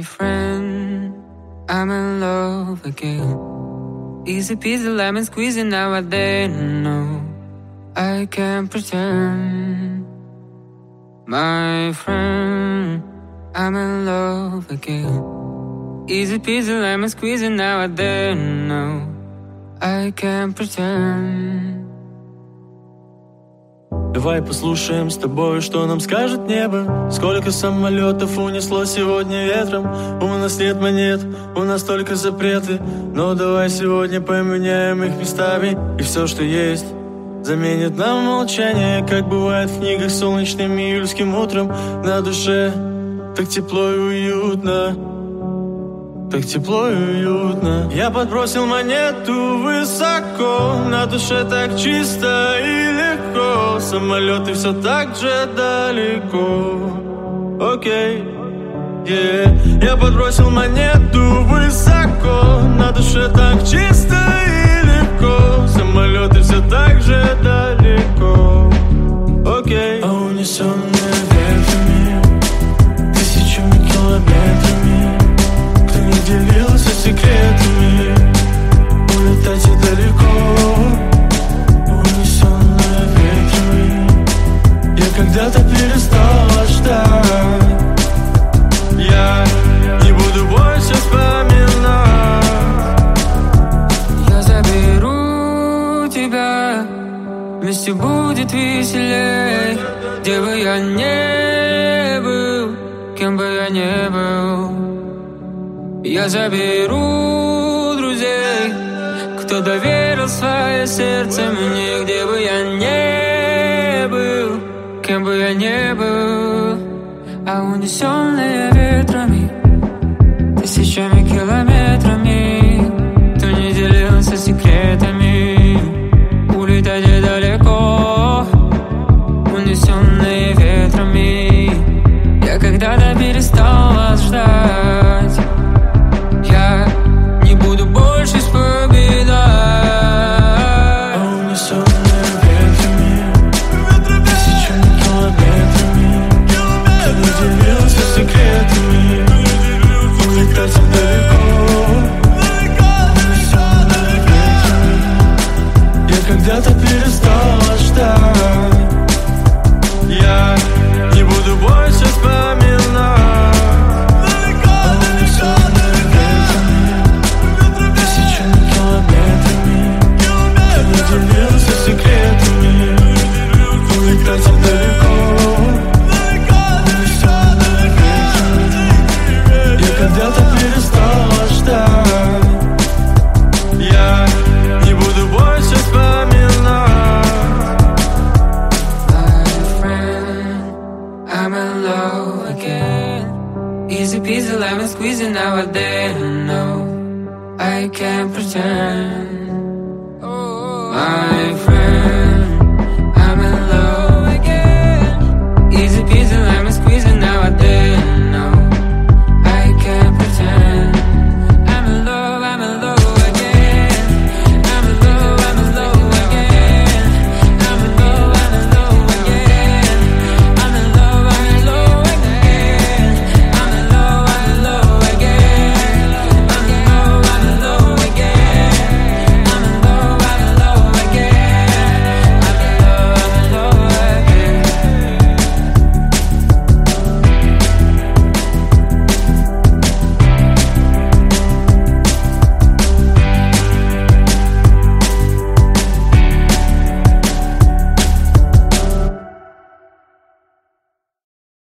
friend, I'm in love again. Easy peasy lemon squeezing nowadays. No, I can't pretend. My friend, I'm in love again. Easy peasy lemon squeezing nowadays. No, I can't pretend. Давай послушаем с тобой, что нам скажет небо. Сколько самолетов унесло сегодня ветром. У нас нет монет, у нас только запреты. Но давай сегодня поменяем их местами. И все, что есть, заменит нам молчание. Как бывает в книгах солнечным июльским утром. На душе так тепло и уютно. Так тепло и уютно. Я подбросил монету высоко. На душе так чисто и легко. Самолеты все так же далеко. Окей, Я подбросил монету высоко. На душе так чисто и легко. Самолеты все так же далеко. Окей. А унесенные ветрами тысячами километрами. Не делился секретами, улетать и далеко, унесенная ветрами. Я когда-то перестала ждать. Я не буду больше вспоминать. Я заберу тебя, вместе будет веселей. Где бы я не был, кем бы я не был. Я заберу друзей, кто доверил свое сердце мне. Где бы я не был, кем бы я не был. А унесенные ветрами тысячами километрами. Кто не делился секретами, улетать далеко. Унесенные ветрами. Я когда-то перестал вас ждать. Я не буду больше вспоминать. А унесенные ветрами тысячами километрами. Кто не делился секретами, улетать далеко. Унесенные ветрами. Я когда-то перестала ждать. Я не буду больше вспоминать. Делился секретами, улетать далеко. Унесенные ветрами. Я когда-то перестала ждать. Я не буду больше вспоминать. My friend, I'm in love again. Easy peasy lemon squeezing nowadays. No, I can't pretend. My friend,